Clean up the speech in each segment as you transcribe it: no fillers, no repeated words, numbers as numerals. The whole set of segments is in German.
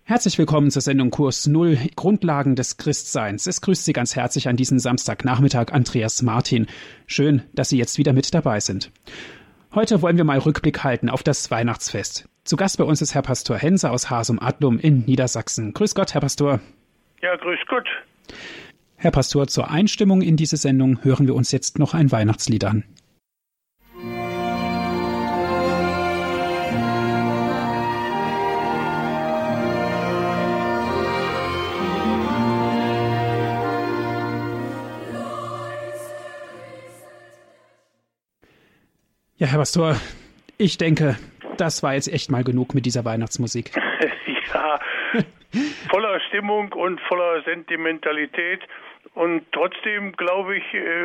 Herzlich willkommen zur Sendung Kurs Null, Grundlagen des Christseins. Es grüßt Sie ganz herzlich an diesem Samstagnachmittag Andreas Martin. Schön, dass Sie jetzt wieder mit dabei sind. Heute wollen wir mal Rückblick halten auf das Weihnachtsfest. Zu Gast bei uns ist Herr Pastor Hense aus Hasum-Adlum in Niedersachsen. Grüß Gott, Herr Pastor. Ja, grüß Gott. Herr Pastor, zur Einstimmung in diese Sendung hören wir uns jetzt noch ein Weihnachtslied an. Ja, Herr Pastor, ich denke, das war jetzt echt mal genug mit dieser Weihnachtsmusik. Ja, voller Stimmung und voller Sentimentalität. Und trotzdem glaube ich,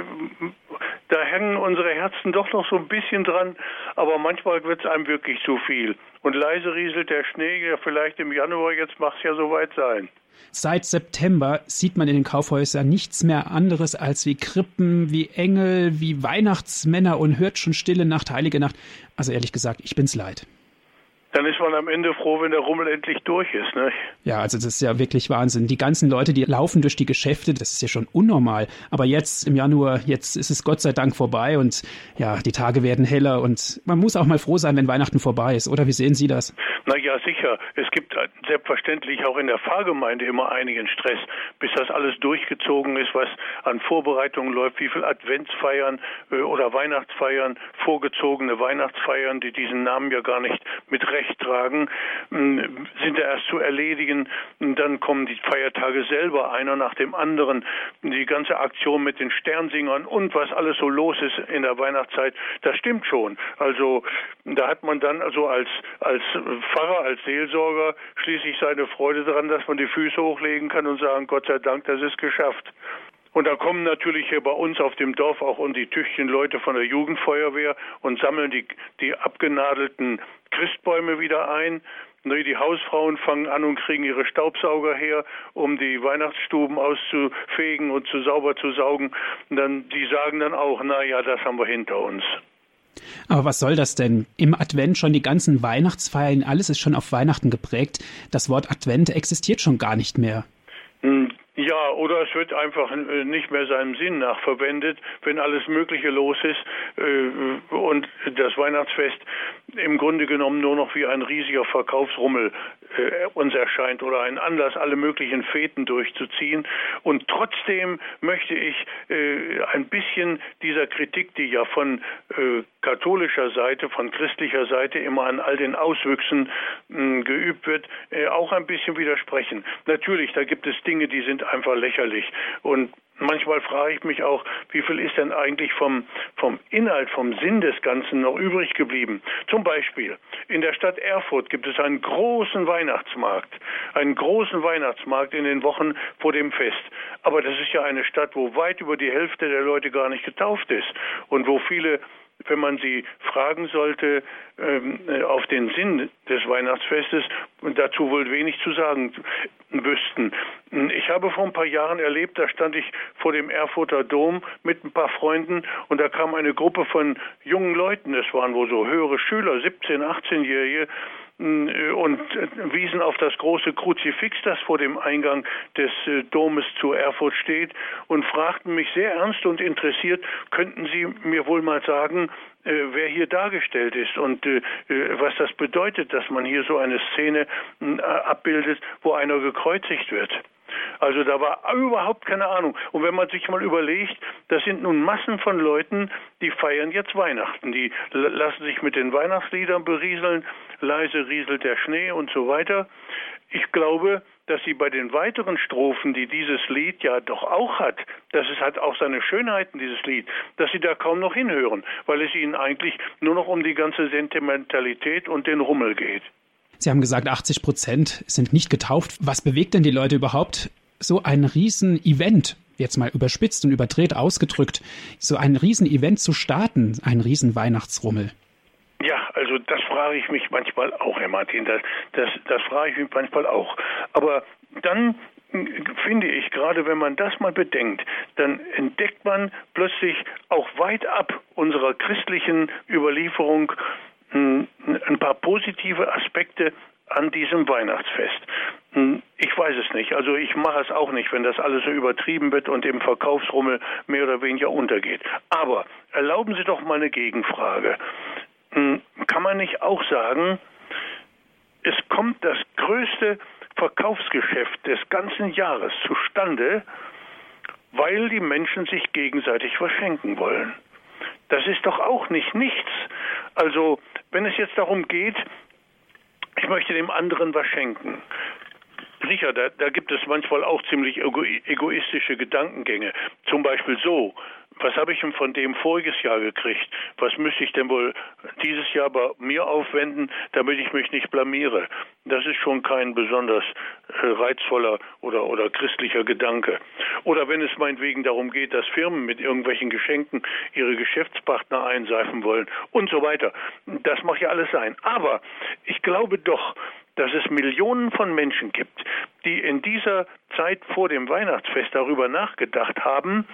da hängen unsere Herzen doch noch so ein bisschen dran. Aber manchmal wird es einem wirklich zu viel. Und leise rieselt der Schnee, ja vielleicht im Januar, jetzt mag es ja soweit sein. Seit September sieht man in den Kaufhäusern nichts mehr anderes als wie Krippen, wie Engel, wie Weihnachtsmänner und hört schon Stille Nacht, Heilige Nacht. Also ehrlich gesagt, ich bin's leid. Dann ist man am Ende froh, wenn der Rummel endlich durch ist, ne? Ja, also das ist ja wirklich Wahnsinn. Die ganzen Leute, die laufen durch die Geschäfte, das ist ja schon unnormal. Aber jetzt im Januar, jetzt ist es Gott sei Dank vorbei und ja, die Tage werden heller und man muss auch mal froh sein, wenn Weihnachten vorbei ist. Oder wie sehen Sie das? Na ja, sicher. Es gibt selbstverständlich auch in der Pfarrgemeinde immer einigen Stress, bis das alles durchgezogen ist, was an Vorbereitungen läuft, wie viel Adventsfeiern oder Weihnachtsfeiern, vorgezogene Weihnachtsfeiern, die diesen Namen ja gar nicht mit Recht tragen, sind ja erst zu erledigen. Dann kommen die Feiertage selber, einer nach dem anderen. Die ganze Aktion mit den Sternsingern und was alles so los ist in der Weihnachtszeit, das stimmt schon. Also da hat man dann also als Pfarrer, als Seelsorger schließlich seine Freude daran, dass man die Füße hochlegen kann und sagen, Gott sei Dank, das ist geschafft. Und da kommen natürlich hier bei uns auf dem Dorf auch und die tüchtigen Leute von der Jugendfeuerwehr und sammeln die abgenadelten Christbäume wieder ein. Die Hausfrauen fangen an und kriegen ihre Staubsauger her, um die Weihnachtsstuben auszufegen und sauber zu saugen. Und dann, die sagen dann auch, na ja, das haben wir hinter uns. Aber was soll das denn? Im Advent schon die ganzen Weihnachtsfeiern, alles ist schon auf Weihnachten geprägt. Das Wort Advent existiert schon gar nicht mehr. Ja, oder es wird einfach nicht mehr seinem Sinn nach verwendet, wenn alles Mögliche los ist und das Weihnachtsfest im Grunde genommen nur noch wie ein riesiger Verkaufsrummel uns erscheint oder ein Anlass, alle möglichen Feten durchzuziehen. Und trotzdem möchte ich ein bisschen dieser Kritik, die ja von katholischer Seite, von christlicher Seite immer an all den Auswüchsen geübt wird, auch ein bisschen widersprechen. Natürlich, da gibt es Dinge, die sind einfach lächerlich. Und manchmal frage ich mich auch, wie viel ist denn eigentlich vom Inhalt, vom Sinn des Ganzen noch übrig geblieben? Zum Beispiel, in der Stadt Erfurt gibt es einen großen Weihnachtsmarkt in den Wochen vor dem Fest. Aber das ist ja eine Stadt, wo weit über die Hälfte der Leute gar nicht getauft ist und wo viele, wenn man sie fragen sollte, auf den Sinn des Weihnachtsfestes, dazu wohl wenig zu sagen wüssten. Ich habe vor ein paar Jahren erlebt, da stand ich vor dem Erfurter Dom mit ein paar Freunden und da kam eine Gruppe von jungen Leuten, es waren wohl so höhere Schüler, 17-, 18-Jährige, und wiesen auf das große Kruzifix, das vor dem Eingang des Domes zu Erfurt steht, und fragten mich sehr ernst und interessiert, könnten Sie mir wohl mal sagen, wer hier dargestellt ist und was das bedeutet, dass man hier so eine Szene abbildet, wo einer gekreuzigt wird. Also da war überhaupt keine Ahnung. Und wenn man sich mal überlegt, das sind nun Massen von Leuten, die feiern jetzt Weihnachten. Die lassen sich mit den Weihnachtsliedern berieseln, leise rieselt der Schnee und so weiter. Ich glaube, dass sie bei den weiteren Strophen, die dieses Lied ja doch auch hat, es hat auch seine Schönheiten, dieses Lied, dass sie da kaum noch hinhören, weil es ihnen eigentlich nur noch um die ganze Sentimentalität und den Rummel geht. Sie haben gesagt, 80% sind nicht getauft. Was bewegt denn die Leute überhaupt, so ein Riesen-Event, jetzt mal überspitzt und überdreht ausgedrückt, so ein Riesen-Event zu starten, ein Riesen-Weihnachtsrummel? Ja, also das frage ich mich manchmal auch, Herr Martin, das frage ich mich manchmal auch. Aber dann finde ich, gerade wenn man das mal bedenkt, dann entdeckt man plötzlich auch weit ab unserer christlichen Überlieferung ein paar positive Aspekte an diesem Weihnachtsfest? Ich weiß es nicht. Also ich mache es auch nicht, wenn das alles so übertrieben wird und im Verkaufsrummel mehr oder weniger untergeht. Aber erlauben Sie doch mal eine Gegenfrage. Kann man nicht auch sagen, es kommt das größte Verkaufsgeschäft des ganzen Jahres zustande, weil die Menschen sich gegenseitig was schenken wollen? Das ist doch auch nicht nichts. Also, wenn es jetzt darum geht, ich möchte dem anderen was schenken. Sicher, da gibt es manchmal auch ziemlich egoistische Gedankengänge. Zum Beispiel so: Was habe ich denn von dem voriges Jahr gekriegt? Was müsste ich denn wohl dieses Jahr bei mir aufwenden, damit ich mich nicht blamiere? Das ist schon kein besonders reizvoller oder christlicher Gedanke. Oder wenn es meinetwegen darum geht, dass Firmen mit irgendwelchen Geschenken ihre Geschäftspartner einseifen wollen und so weiter. Das mag ja alles sein. Aber ich glaube doch, dass es Millionen von Menschen gibt, die in dieser Zeit vor dem Weihnachtsfest darüber nachgedacht haben,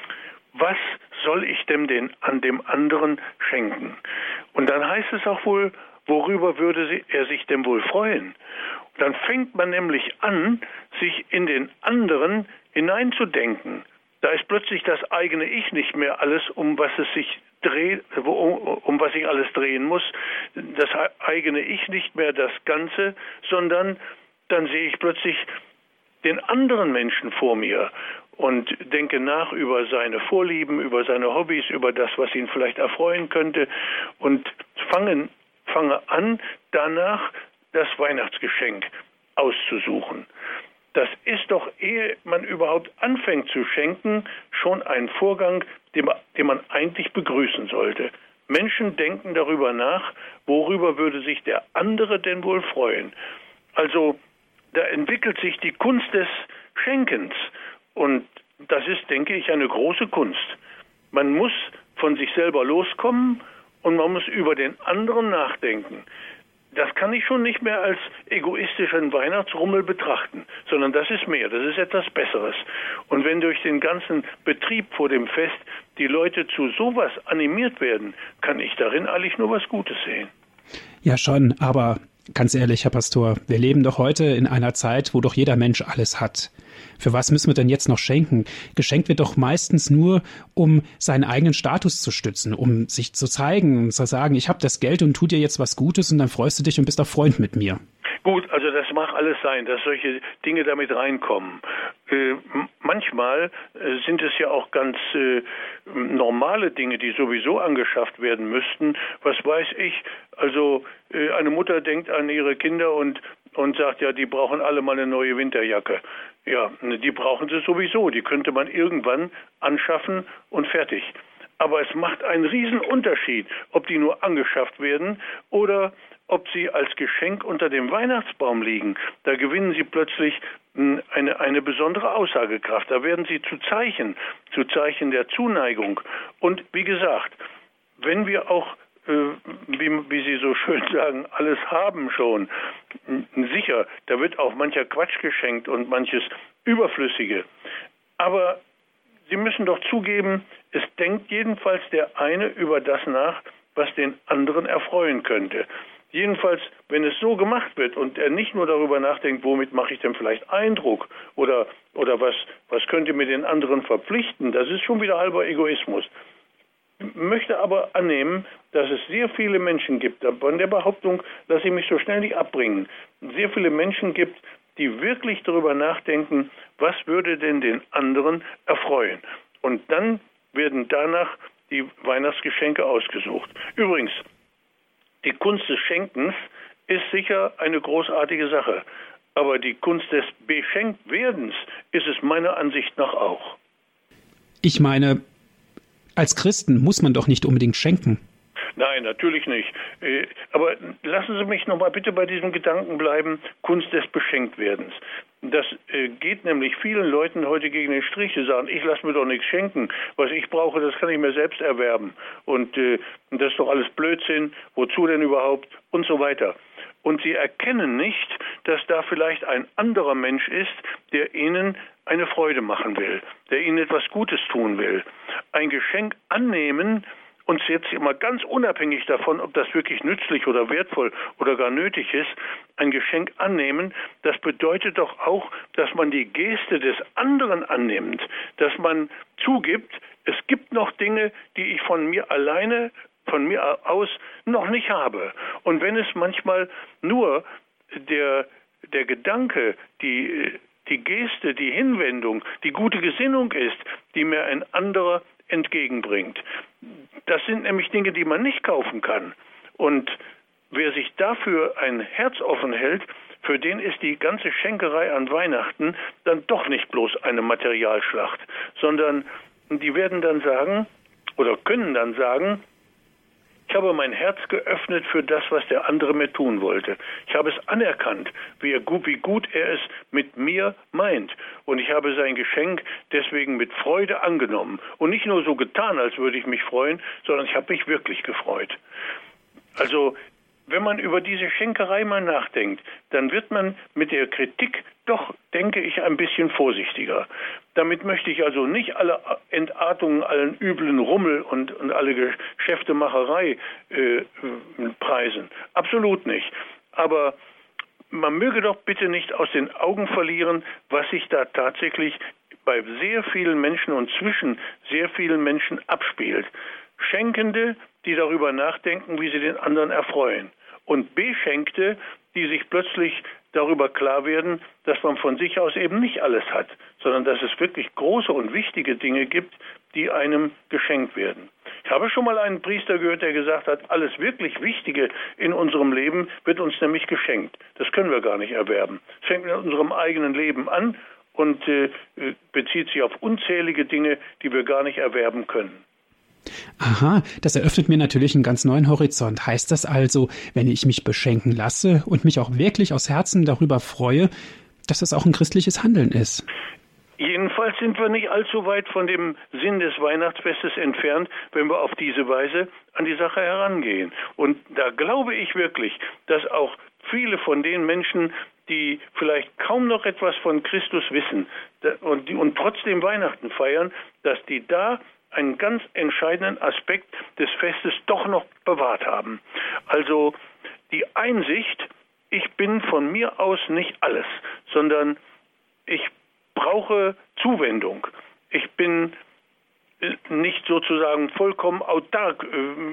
was soll ich denn an dem anderen schenken? Und dann heißt es auch wohl, worüber würde er sich denn wohl freuen? Dann fängt man nämlich an, sich in den anderen hineinzudenken. Da ist plötzlich das eigene Ich nicht mehr alles, um was es sich dreht, um was ich alles drehen muss. Das eigene Ich nicht mehr das Ganze, sondern dann sehe ich plötzlich den anderen Menschen vor mir und denke nach über seine Vorlieben, über seine Hobbys, über das, was ihn vielleicht erfreuen könnte und fange an, danach das Weihnachtsgeschenk auszusuchen. Das ist doch, ehe man überhaupt anfängt zu schenken, schon ein Vorgang, den man eigentlich begrüßen sollte. Menschen denken darüber nach, worüber würde sich der andere denn wohl freuen. Also da entwickelt sich die Kunst des Schenkens. Und das ist, denke ich, eine große Kunst. Man muss von sich selber loskommen und man muss über den anderen nachdenken. Das kann ich schon nicht mehr als egoistischen Weihnachtsrummel betrachten, sondern das ist mehr, das ist etwas Besseres. Und wenn durch den ganzen Betrieb vor dem Fest die Leute zu sowas animiert werden, kann ich darin eigentlich nur was Gutes sehen. Ja schon, aber ganz ehrlich, Herr Pastor, wir leben doch heute in einer Zeit, wo doch jeder Mensch alles hat. Für was müssen wir denn jetzt noch schenken? Geschenkt wird doch meistens nur, um seinen eigenen Status zu stützen, um sich zu zeigen und zu sagen, ich habe das Geld und tu dir jetzt was Gutes und dann freust du dich und bist auch Freund mit mir. Gut, also das mag alles sein, dass solche Dinge damit reinkommen. Manchmal sind es ja auch ganz normale Dinge, die sowieso angeschafft werden müssten. Was weiß ich, also eine Mutter denkt an ihre Kinder und sagt, ja, die brauchen alle mal eine neue Winterjacke. Ja, die brauchen sie sowieso, die könnte man irgendwann anschaffen und fertig. Aber es macht einen riesen Unterschied, ob die nur angeschafft werden oder ob sie als Geschenk unter dem Weihnachtsbaum liegen. Da gewinnen sie plötzlich eine besondere Aussagekraft. Da werden sie zu Zeichen der Zuneigung. Und wie gesagt, wenn wir auch, wie Sie so schön sagen, alles haben schon, sicher, da wird auch mancher Quatsch geschenkt und manches Überflüssige. Aber Sie müssen doch zugeben, es denkt jedenfalls der eine über das nach, was den anderen erfreuen könnte. Jedenfalls, wenn es so gemacht wird und er nicht nur darüber nachdenkt, womit mache ich denn vielleicht Eindruck oder was könnte mir den anderen verpflichten, das ist schon wieder halber Egoismus. Ich möchte aber annehmen, dass es sehr viele Menschen gibt, von der Behauptung, lasse ich mich so schnell nicht abbringen, sehr viele Menschen gibt, die wirklich darüber nachdenken, was würde denn den anderen erfreuen. Und dann werden danach die Weihnachtsgeschenke ausgesucht. Übrigens, die Kunst des Schenkens ist sicher eine großartige Sache. Aber die Kunst des Beschenktwerdens ist es meiner Ansicht nach auch. Ich meine, als Christen muss man doch nicht unbedingt schenken. Nein, natürlich nicht. Aber lassen Sie mich noch mal bitte bei diesem Gedanken bleiben, Kunst des Beschenktwerdens. Das geht nämlich vielen Leuten heute gegen den Strich. Die sagen, ich lasse mir doch nichts schenken. Was ich brauche, das kann ich mir selbst erwerben. Und das ist doch alles Blödsinn. Wozu denn überhaupt? Und so weiter. Und sie erkennen nicht, dass da vielleicht ein anderer Mensch ist, der ihnen eine Freude machen will, der ihnen etwas Gutes tun will. Ein Geschenk annehmen uns jetzt immer ganz unabhängig davon, ob das wirklich nützlich oder wertvoll oder gar nötig ist, ein Geschenk annehmen, das bedeutet doch auch, dass man die Geste des anderen annimmt, dass man zugibt, es gibt noch Dinge, die ich von mir aus noch nicht habe. Und wenn es manchmal nur der Gedanke, die Geste, die Hinwendung, die gute Gesinnung ist, die mir ein anderer entgegenbringt. Das sind nämlich Dinge, die man nicht kaufen kann. Und wer sich dafür ein Herz offen hält, für den ist die ganze Schenkerei an Weihnachten dann doch nicht bloß eine Materialschlacht, sondern die werden dann sagen oder können dann sagen, ich habe mein Herz geöffnet für das, was der andere mir tun wollte. Ich habe es anerkannt, wie gut er es mit mir meint. Und ich habe sein Geschenk deswegen mit Freude angenommen. Und nicht nur so getan, als würde ich mich freuen, sondern ich habe mich wirklich gefreut. Also, wenn man über diese Schenkerei mal nachdenkt, dann wird man mit der Kritik doch, denke ich, ein bisschen vorsichtiger. Damit möchte ich also nicht alle Entartungen, allen üblen Rummel und alle Geschäftemacherei preisen. Absolut nicht. Aber man möge doch bitte nicht aus den Augen verlieren, was sich da tatsächlich bei sehr vielen Menschen und zwischen sehr vielen Menschen abspielt. Schenkende, die darüber nachdenken, wie sie den anderen erfreuen. Und Beschenkte, die sich plötzlich darüber klar werden, dass man von sich aus eben nicht alles hat, sondern dass es wirklich große und wichtige Dinge gibt, die einem geschenkt werden. Ich habe schon mal einen Priester gehört, der gesagt hat, alles wirklich Wichtige in unserem Leben wird uns nämlich geschenkt. Das können wir gar nicht erwerben. Es fängt mit unserem eigenen Leben an und bezieht sich auf unzählige Dinge, die wir gar nicht erwerben können. Aha, das eröffnet mir natürlich einen ganz neuen Horizont. Heißt das also, wenn ich mich beschenken lasse und mich auch wirklich aus Herzen darüber freue, dass das auch ein christliches Handeln ist? Jedenfalls sind wir nicht allzu weit von dem Sinn des Weihnachtsfestes entfernt, wenn wir auf diese Weise an die Sache herangehen. Und da glaube ich wirklich, dass auch viele von den Menschen, die vielleicht kaum noch etwas von Christus wissen und trotzdem Weihnachten feiern, dass die da einen ganz entscheidenden Aspekt des Festes doch noch bewahrt haben. Also die Einsicht, ich bin von mir aus nicht alles, sondern ich brauche Zuwendung. Ich bin nicht sozusagen vollkommen autark,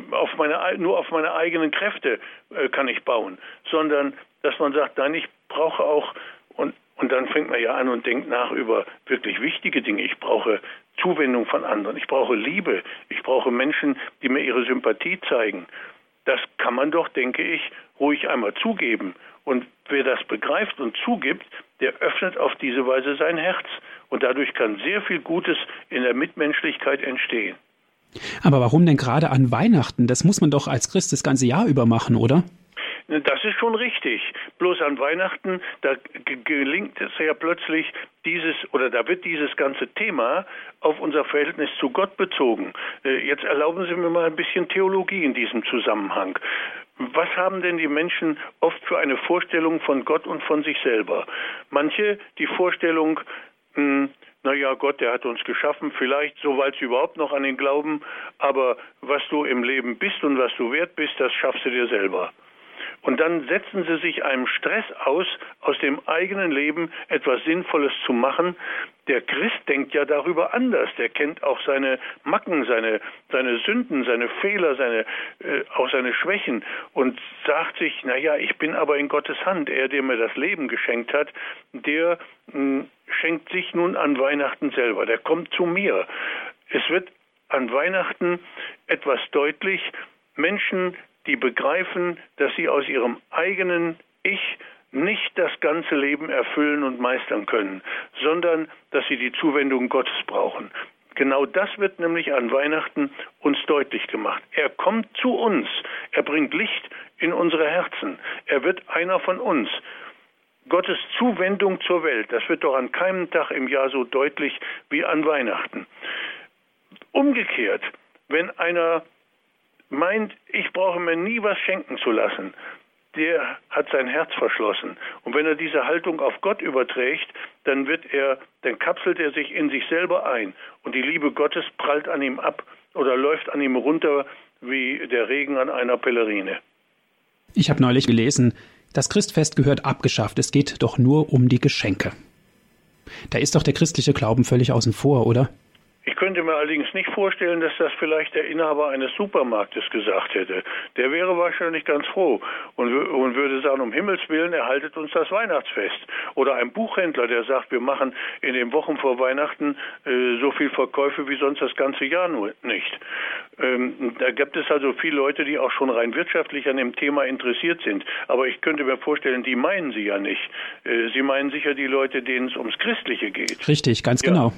nur auf meine eigenen Kräfte kann ich bauen, sondern dass man sagt, nein, ich brauche auch, und dann fängt man ja an und denkt nach über wirklich wichtige Dinge. Ich brauche Zuwendung von anderen, ich brauche Liebe, ich brauche Menschen, die mir ihre Sympathie zeigen. Das kann man doch, denke ich, ruhig einmal zugeben. Und wer das begreift und zugibt, der öffnet auf diese Weise sein Herz. Und dadurch kann sehr viel Gutes in der Mitmenschlichkeit entstehen. Aber warum denn gerade an Weihnachten? Das muss man doch als Christ das ganze Jahr über machen, oder? Das ist schon richtig. Bloß an Weihnachten, da gelingt es ja plötzlich da wird dieses ganze Thema auf unser Verhältnis zu Gott bezogen. Jetzt erlauben Sie mir mal ein bisschen Theologie in diesem Zusammenhang. Was haben denn die Menschen oft für eine Vorstellung von Gott und von sich selber? Manche die Vorstellung, Gott, der hat uns geschaffen, vielleicht, soweit sie überhaupt noch an ihn glauben, aber was du im Leben bist und was du wert bist, das schaffst du dir selber. Und dann setzen sie sich einem Stress aus dem eigenen Leben etwas Sinnvolles zu machen. Der Christ denkt ja darüber anders. Der kennt auch seine Macken, seine Sünden, seine Fehler, auch seine Schwächen und sagt sich, ich bin aber in Gottes Hand. Er, der mir das Leben geschenkt hat, der schenkt sich nun an Weihnachten selber. Der kommt zu mir. Es wird an Weihnachten etwas deutlich. Menschen, die begreifen, dass sie aus ihrem eigenen Ich nicht das ganze Leben erfüllen und meistern können, sondern dass sie die Zuwendung Gottes brauchen. Genau das wird nämlich an Weihnachten uns deutlich gemacht. Er kommt zu uns, er bringt Licht in unsere Herzen, er wird einer von uns. Gottes Zuwendung zur Welt, das wird doch an keinem Tag im Jahr so deutlich wie an Weihnachten. Umgekehrt, wenn einer meint, ich brauche mir nie was schenken zu lassen, der hat sein Herz verschlossen. Und wenn er diese Haltung auf Gott überträgt, dann kapselt er sich in sich selber ein. Und die Liebe Gottes prallt an ihm ab oder läuft an ihm runter wie der Regen an einer Pellerine. Ich habe neulich gelesen, das Christfest gehört abgeschafft. Es geht doch nur um die Geschenke. Da ist doch der christliche Glauben völlig außen vor, oder? Ich könnte mir allerdings nicht vorstellen, dass das vielleicht der Inhaber eines Supermarktes gesagt hätte. Der wäre wahrscheinlich ganz froh und würde sagen, um Himmels Willen, erhaltet uns das Weihnachtsfest. Oder ein Buchhändler, der sagt, wir machen in den Wochen vor Weihnachten so viel Verkäufe wie sonst das ganze Jahr nur nicht. Da gibt es also viele Leute, die auch schon rein wirtschaftlich an dem Thema interessiert sind. Aber ich könnte mir vorstellen, die meinen sie ja nicht. Sie meinen sicher die Leute, denen es ums Christliche geht. Richtig, ganz genau.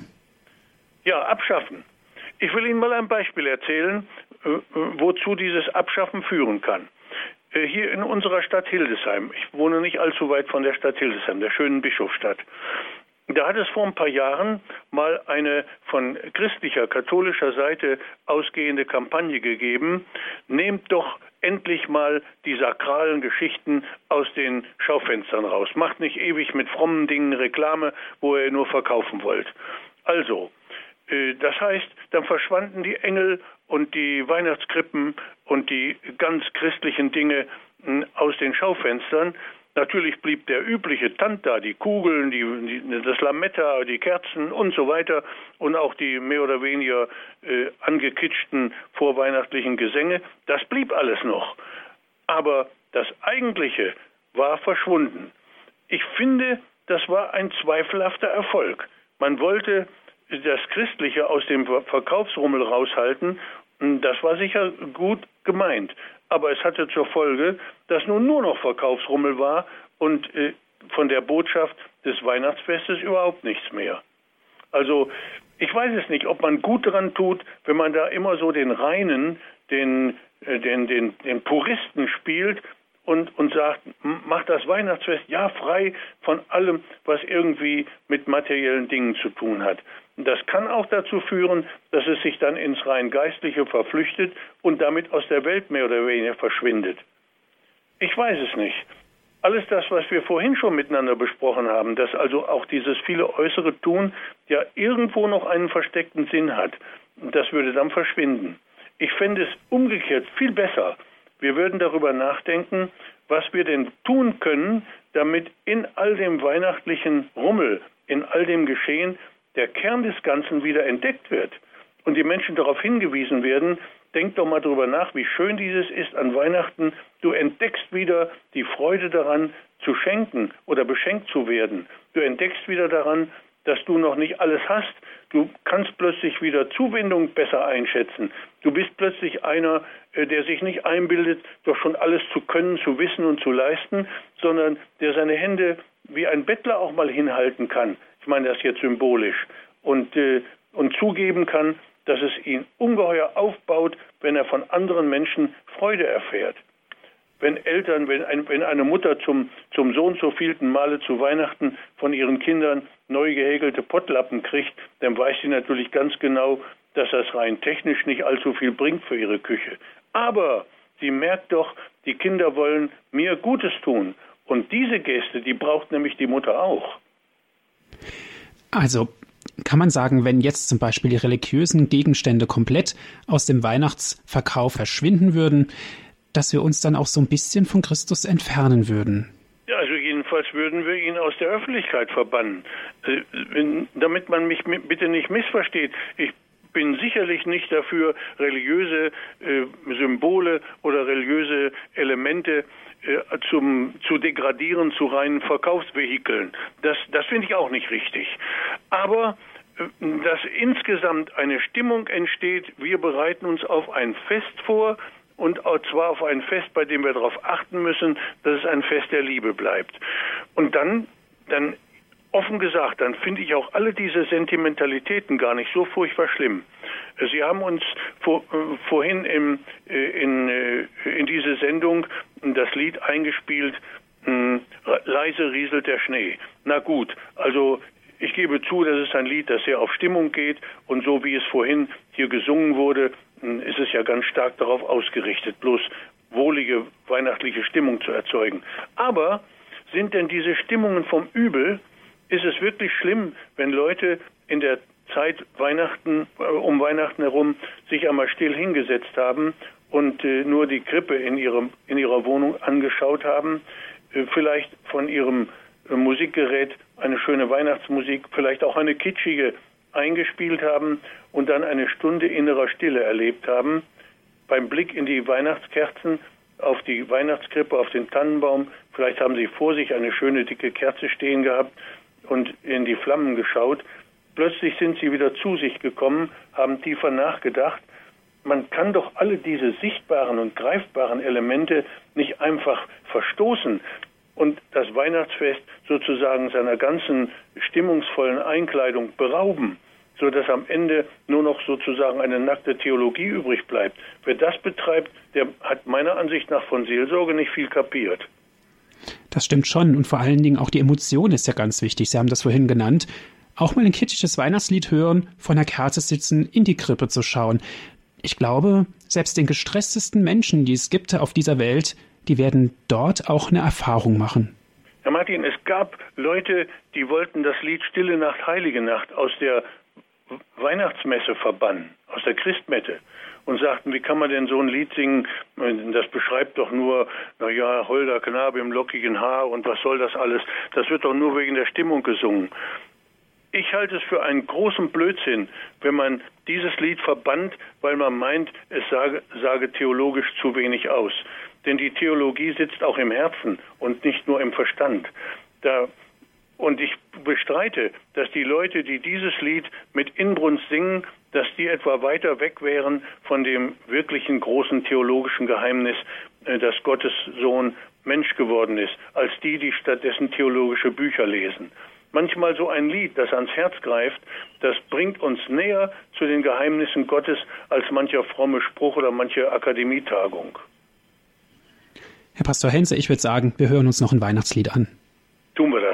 Ja, abschaffen. Ich will Ihnen mal ein Beispiel erzählen, wozu dieses Abschaffen führen kann. Hier in unserer Stadt Hildesheim, ich wohne nicht allzu weit von der Stadt Hildesheim, der schönen Bischofsstadt, da hat es vor ein paar Jahren mal eine von christlicher, katholischer Seite ausgehende Kampagne gegeben, nehmt doch endlich mal die sakralen Geschichten aus den Schaufenstern raus. Macht nicht ewig mit frommen Dingen Reklame, wo ihr nur verkaufen wollt. Also, das heißt, dann verschwanden die Engel und die Weihnachtskrippen und die ganz christlichen Dinge aus den Schaufenstern. Natürlich blieb der übliche Tant da, die Kugeln, das Lametta, die Kerzen und so weiter und auch die mehr oder weniger angekitschten vorweihnachtlichen Gesänge. Das blieb alles noch. Aber das Eigentliche war verschwunden. Ich finde, das war ein zweifelhafter Erfolg. Man wollte das Christliche aus dem Verkaufsrummel raushalten, das war sicher gut gemeint. Aber es hatte zur Folge, dass nun nur noch Verkaufsrummel war und von der Botschaft des Weihnachtsfestes überhaupt nichts mehr. Also ich weiß es nicht, ob man gut daran tut, wenn man da immer so den Reinen, den Puristen spielt und sagt, macht das Weihnachtsfest ja frei von allem, was irgendwie mit materiellen Dingen zu tun hat. Das kann auch dazu führen, dass es sich dann ins rein Geistliche verflüchtet und damit aus der Welt mehr oder weniger verschwindet. Ich weiß es nicht. Alles das, was wir vorhin schon miteinander besprochen haben, dass also auch dieses viele äußere Tun ja irgendwo noch einen versteckten Sinn hat, das würde dann verschwinden. Ich fände es umgekehrt viel besser. Wir würden darüber nachdenken, was wir denn tun können, damit in all dem weihnachtlichen Rummel, in all dem Geschehen, der Kern des Ganzen wieder entdeckt wird und die Menschen darauf hingewiesen werden, denk doch mal darüber nach, wie schön dieses ist an Weihnachten. Du entdeckst wieder die Freude daran, zu schenken oder beschenkt zu werden. Du entdeckst wieder daran, dass du noch nicht alles hast. Du kannst plötzlich wieder Zuwendung besser einschätzen. Du bist plötzlich einer, der sich nicht einbildet, doch schon alles zu können, zu wissen und zu leisten, sondern der seine Hände wie ein Bettler auch mal hinhalten kann. Ich meine das jetzt symbolisch. Und zugeben kann, dass es ihn ungeheuer aufbaut, wenn er von anderen Menschen Freude erfährt. Wenn Eltern, wenn eine Mutter zum so und so vielten Male zu Weihnachten von ihren Kindern neu gehäkelte Pottlappen kriegt, dann weiß sie natürlich ganz genau, dass das rein technisch nicht allzu viel bringt für ihre Küche. Aber sie merkt doch, die Kinder wollen mir Gutes tun. Und diese Geste, die braucht nämlich die Mutter auch. Also kann man sagen, wenn jetzt zum Beispiel die religiösen Gegenstände komplett aus dem Weihnachtsverkauf verschwinden würden, dass wir uns dann auch so ein bisschen von Christus entfernen würden? Ja, also jedenfalls würden wir ihn aus der Öffentlichkeit verbannen. Damit man mich bitte nicht missversteht, ich bin sicherlich nicht dafür, religiöse Symbole oder religiöse Elemente zu degradieren zu reinen Verkaufsvehikeln. Das finde ich auch nicht richtig. Aber dass insgesamt eine Stimmung entsteht, wir bereiten uns auf ein Fest vor, und zwar auf ein Fest, bei dem wir darauf achten müssen, dass es ein Fest der Liebe bleibt. Und dann offen gesagt, dann finde ich auch alle diese Sentimentalitäten gar nicht so furchtbar schlimm. Sie haben uns vorhin in diese Sendung das Lied eingespielt, leise rieselt der Schnee. Na gut, also ich gebe zu, das ist ein Lied, das sehr auf Stimmung geht und so wie es vorhin hier gesungen wurde, ist es ja ganz stark darauf ausgerichtet, bloß wohlige weihnachtliche Stimmung zu erzeugen. Aber sind denn diese Stimmungen vom Übel? Ist es wirklich schlimm, wenn Leute in der Zeit um Weihnachten herum sich einmal still hingesetzt haben und nur die Krippe in ihrer Wohnung angeschaut haben, vielleicht von ihrem Musikgerät eine schöne Weihnachtsmusik, vielleicht auch eine kitschige eingespielt haben und dann eine Stunde innerer Stille erlebt haben, beim Blick in die Weihnachtskerzen, auf die Weihnachtskrippe, auf den Tannenbaum, vielleicht haben sie vor sich eine schöne dicke Kerze stehen gehabt und in die Flammen geschaut. Plötzlich sind sie wieder zu sich gekommen, haben tiefer nachgedacht. Man kann doch alle diese sichtbaren und greifbaren Elemente nicht einfach verstoßen und das Weihnachtsfest sozusagen seiner ganzen stimmungsvollen Einkleidung berauben, sodass am Ende nur noch sozusagen eine nackte Theologie übrig bleibt. Wer das betreibt, der hat meiner Ansicht nach von Seelsorge nicht viel kapiert. Das stimmt schon und vor allen Dingen auch die Emotion ist ja ganz wichtig. Sie haben das vorhin genannt. Auch mal ein kitschiges Weihnachtslied hören, vor einer Kerze sitzen, in die Krippe zu schauen. Ich glaube, selbst den gestresstesten Menschen, die es gibt auf dieser Welt, die werden dort auch eine Erfahrung machen. Herr Martin, es gab Leute, die wollten das Lied Stille Nacht, Heilige Nacht aus der Weihnachtsmesse verbannen, aus der Christmette und sagten, wie kann man denn so ein Lied singen, das beschreibt doch nur, holder Knabe im lockigen Haar und was soll das alles, das wird doch nur wegen der Stimmung gesungen. Ich halte es für einen großen Blödsinn, wenn man dieses Lied verbannt, weil man meint, es sage theologisch zu wenig aus. Denn die Theologie sitzt auch im Herzen und nicht nur im Verstand. Und ich bestreite, dass die Leute, die dieses Lied mit Inbrunst singen, dass die etwa weiter weg wären von dem wirklichen großen theologischen Geheimnis, dass Gottes Sohn Mensch geworden ist, als die stattdessen theologische Bücher lesen. Manchmal so ein Lied, das ans Herz greift, das bringt uns näher zu den Geheimnissen Gottes als mancher fromme Spruch oder manche Akademietagung. Herr Pastor Henze, ich würde sagen, wir hören uns noch ein Weihnachtslied an. Tun wir das.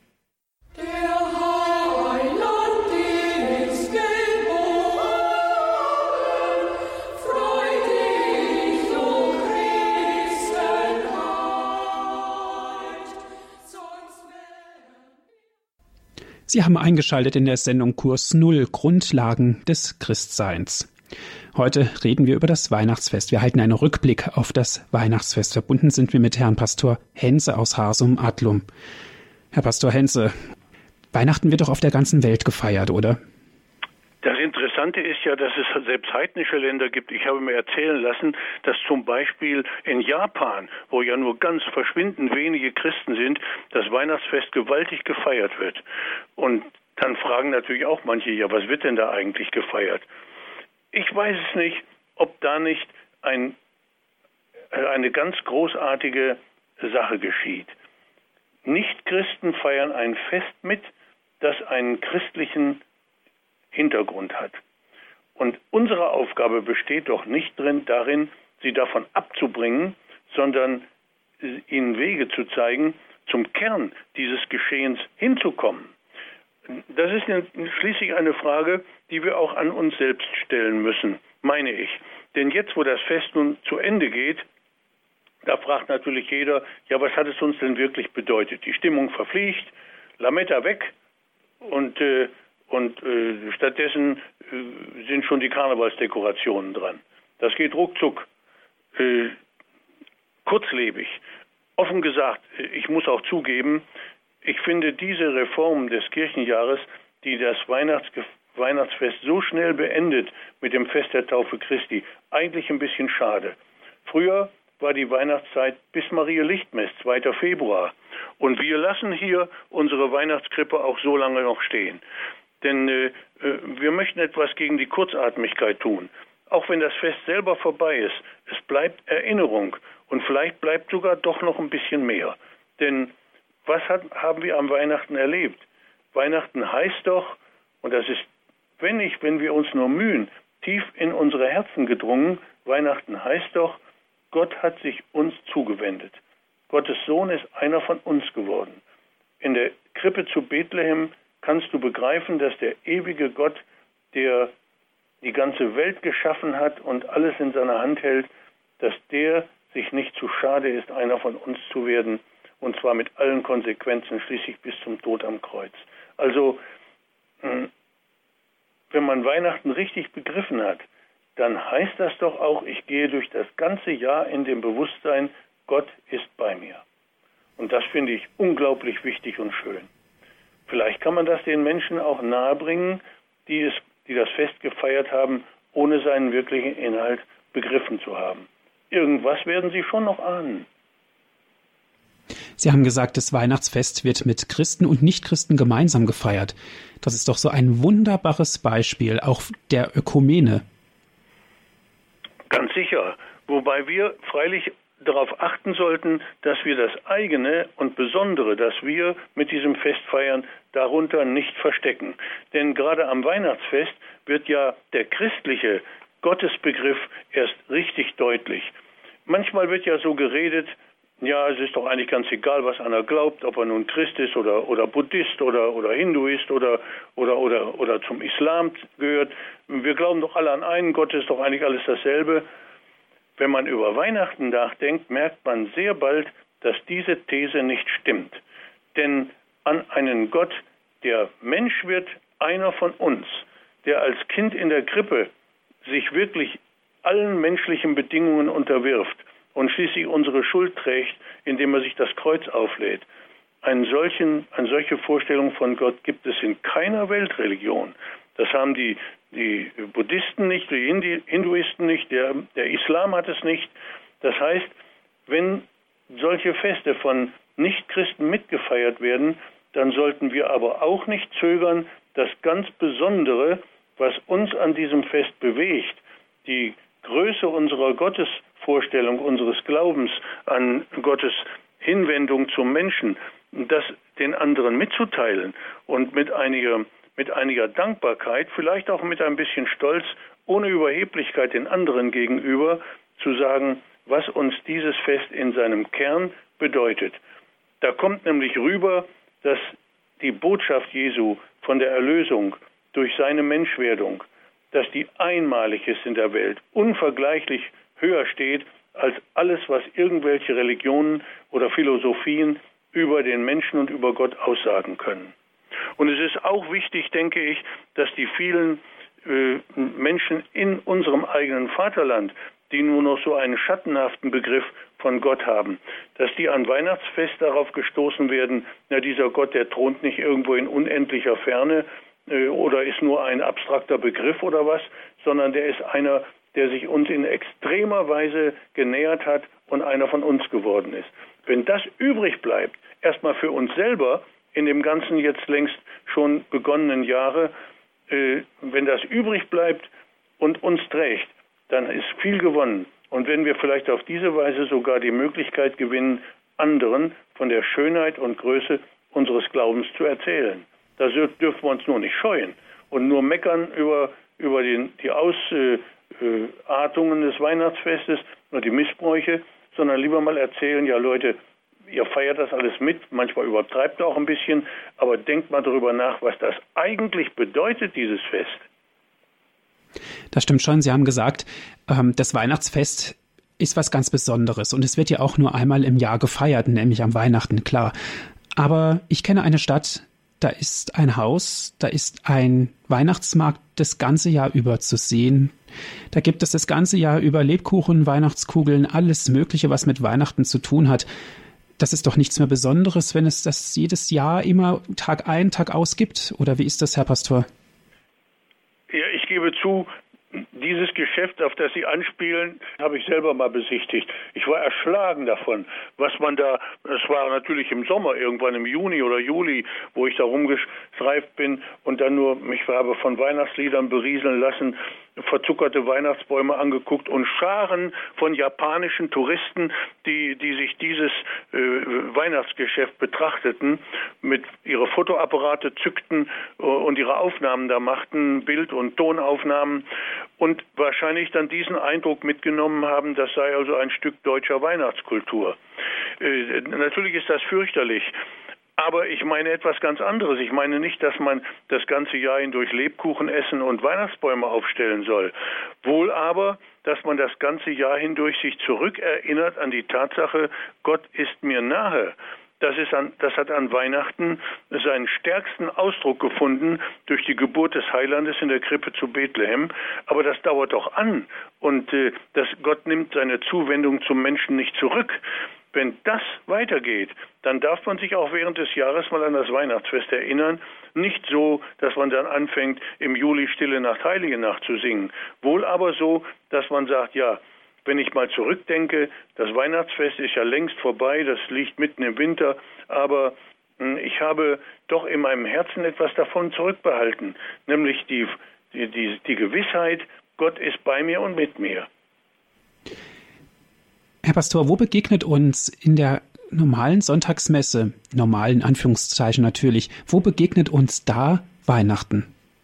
Sie haben eingeschaltet in der Sendung Kurs Null, Grundlagen des Christseins. Heute reden wir über das Weihnachtsfest. Wir halten einen Rückblick auf das Weihnachtsfest. Verbunden sind wir mit Herrn Pastor Henze aus Harsum-Adlum. Herr Pastor Henze, Weihnachten wird doch auf der ganzen Welt gefeiert, oder? Das Interessante ist ja, dass es selbst heidnische Länder gibt. Ich habe mir erzählen lassen, dass zum Beispiel in Japan, wo ja nur ganz verschwindend wenige Christen sind, das Weihnachtsfest gewaltig gefeiert wird. Und dann fragen natürlich auch manche, ja, was wird denn da eigentlich gefeiert? Ich weiß es nicht, ob da nicht eine ganz großartige Sache geschieht. Nichtchristen feiern ein Fest mit, das einen christlichen Hintergrund hat. Und unsere Aufgabe besteht doch nicht darin, sie davon abzubringen, sondern ihnen Wege zu zeigen, zum Kern dieses Geschehens hinzukommen. Das ist schließlich eine Frage, die wir auch an uns selbst stellen müssen, meine ich. Denn jetzt, wo das Fest nun zu Ende geht, da fragt natürlich jeder, ja, was hat es uns denn wirklich bedeutet? Die Stimmung verfliegt, Lametta weg und stattdessen sind schon die Karnevalsdekorationen dran. Das geht ruckzuck, kurzlebig. Offen gesagt, ich muss auch zugeben, ich finde diese Reform des Kirchenjahres, die das Weihnachtsfest so schnell beendet mit dem Fest der Taufe Christi, eigentlich ein bisschen schade. Früher war die Weihnachtszeit bis Maria Lichtmess, 2. Februar. Und wir lassen hier unsere Weihnachtskrippe auch so lange noch stehen. Denn wir möchten etwas gegen die Kurzatmigkeit tun. Auch wenn das Fest selber vorbei ist, es bleibt Erinnerung und vielleicht bleibt sogar doch noch ein bisschen mehr. Denn was haben wir am Weihnachten erlebt? Weihnachten heißt doch, und das ist, wenn wir uns nur mühen, tief in unsere Herzen gedrungen, Weihnachten heißt doch, Gott hat sich uns zugewendet. Gottes Sohn ist einer von uns geworden. In der Krippe zu Bethlehem kannst du begreifen, dass der ewige Gott, der die ganze Welt geschaffen hat und alles in seiner Hand hält, dass der sich nicht zu schade ist, einer von uns zu werden, und zwar mit allen Konsequenzen, schließlich bis zum Tod am Kreuz. Also wenn man Weihnachten richtig begriffen hat, dann heißt das doch auch, ich gehe durch das ganze Jahr in dem Bewusstsein, Gott ist bei mir. Und das finde ich unglaublich wichtig und schön. Vielleicht kann man das den Menschen auch nahebringen, die das Fest gefeiert haben, ohne seinen wirklichen Inhalt begriffen zu haben. Irgendwas werden sie schon noch ahnen. Sie haben gesagt, das Weihnachtsfest wird mit Christen und Nichtchristen gemeinsam gefeiert. Das ist doch so ein wunderbares Beispiel, auch der Ökumene. Ganz sicher. Wobei wir freilich darauf achten sollten, dass wir das eigene und Besondere, das wir mit diesem Fest feiern, darunter nicht verstecken. Denn gerade am Weihnachtsfest wird ja der christliche Gottesbegriff erst richtig deutlich. Manchmal wird ja so geredet, ja, es ist doch eigentlich ganz egal, was einer glaubt, ob er nun Christ ist oder Buddhist oder Hinduist oder zum Islam gehört. Wir glauben doch alle an einen Gott, ist doch eigentlich alles dasselbe. Wenn man über Weihnachten nachdenkt, merkt man sehr bald, dass diese These nicht stimmt. Denn an einen Gott, der Mensch wird, einer von uns, der als Kind in der Krippe sich wirklich allen menschlichen Bedingungen unterwirft und schließlich unsere Schuld trägt, indem er sich das Kreuz auflädt. Eine solche Vorstellung von Gott gibt es in keiner Weltreligion. Das haben die Buddhisten nicht, die Hinduisten nicht, der Islam hat es nicht. Das heißt, wenn solche Feste von Nichtchristen mitgefeiert werden, dann sollten wir aber auch nicht zögern, das ganz Besondere, was uns an diesem Fest bewegt, die Größe unserer Gottesvorstellung, unseres Glaubens an Gottes Hinwendung zum Menschen, das den anderen mitzuteilen und mit einiger Dankbarkeit, vielleicht auch mit ein bisschen Stolz, ohne Überheblichkeit den anderen gegenüber, zu sagen, was uns dieses Fest in seinem Kern bedeutet. Da kommt nämlich rüber, dass die Botschaft Jesu von der Erlösung durch seine Menschwerdung, dass die einmalig ist in der Welt, unvergleichlich höher steht als alles, was irgendwelche Religionen oder Philosophien über den Menschen und über Gott aussagen können. Und es ist auch wichtig, denke ich, dass die vielen Menschen in unserem eigenen Vaterland, die nur noch so einen schattenhaften Begriff von Gott haben, dass die an Weihnachtsfest darauf gestoßen werden, na, dieser Gott, der thront nicht irgendwo in unendlicher Ferne oder ist nur ein abstrakter Begriff oder was, sondern der ist einer, der sich uns in extremer Weise genähert hat und einer von uns geworden ist. Wenn das übrig bleibt, erstmal für uns selber, in dem ganzen jetzt längst schon begonnenen Jahre, wenn das übrig bleibt und uns trägt, dann ist viel gewonnen. Und wenn wir vielleicht auf diese Weise sogar die Möglichkeit gewinnen, anderen von der Schönheit und Größe unseres Glaubens zu erzählen. Da dürfen wir uns nur nicht scheuen und nur meckern über die Ausartungen des Weihnachtsfestes oder die Missbräuche, sondern lieber mal erzählen, ja Leute, ihr feiert das alles mit, manchmal übertreibt ihr auch ein bisschen, aber denkt mal darüber nach, was das eigentlich bedeutet, dieses Fest. Das stimmt schon. Sie haben gesagt, das Weihnachtsfest ist was ganz Besonderes und es wird ja auch nur einmal im Jahr gefeiert, nämlich am Weihnachten, klar. Aber ich kenne eine Stadt, da ist ein Haus, da ist ein Weihnachtsmarkt das ganze Jahr über zu sehen. Da gibt es das ganze Jahr über Lebkuchen, Weihnachtskugeln, alles Mögliche, was mit Weihnachten zu tun hat. Das ist doch nichts mehr Besonderes, wenn es das jedes Jahr immer Tag ein, Tag aus gibt. Oder wie ist das, Herr Pastor? Ja, ich gebe zu, dieses Geschäft, auf das Sie anspielen, habe ich selber mal besichtigt. Ich war erschlagen davon, was man da, es war natürlich im Sommer, irgendwann im Juni oder Juli, wo ich da rumgestreift bin und dann nur mich habe von Weihnachtsliedern berieseln lassen, verzuckerte Weihnachtsbäume angeguckt und Scharen von japanischen Touristen, die sich dieses Weihnachtsgeschäft betrachteten, mit ihre Fotoapparate zückten und ihre Aufnahmen da machten, Bild- und Tonaufnahmen und wahrscheinlich dann diesen Eindruck mitgenommen haben, das sei also ein Stück deutscher Weihnachtskultur. Natürlich ist das fürchterlich. Aber ich meine etwas ganz anderes. Ich meine nicht, dass man das ganze Jahr hindurch Lebkuchen essen und Weihnachtsbäume aufstellen soll. Wohl aber, dass man das ganze Jahr hindurch sich zurückerinnert an die Tatsache, Gott ist mir nahe. das hat an Weihnachten seinen stärksten Ausdruck gefunden durch die Geburt des Heilandes in der Krippe zu Bethlehem. Aber das dauert doch an. Und Gott nimmt seine Zuwendung zum Menschen nicht zurück. Wenn das weitergeht, dann darf man sich auch während des Jahres mal an das Weihnachtsfest erinnern. Nicht so, dass man dann anfängt, im Juli Stille Nacht, Heilige Nacht zu singen. Wohl aber so, dass man sagt, ja, wenn ich mal zurückdenke, das Weihnachtsfest ist ja längst vorbei, das liegt mitten im Winter, aber ich habe doch in meinem Herzen etwas davon zurückbehalten, nämlich die Gewissheit, Gott ist bei mir und mit mir. Herr Pastor, wo begegnet uns in der normalen Sonntagsmesse, normalen Anführungszeichen natürlich, wo begegnet uns da Weihnachten?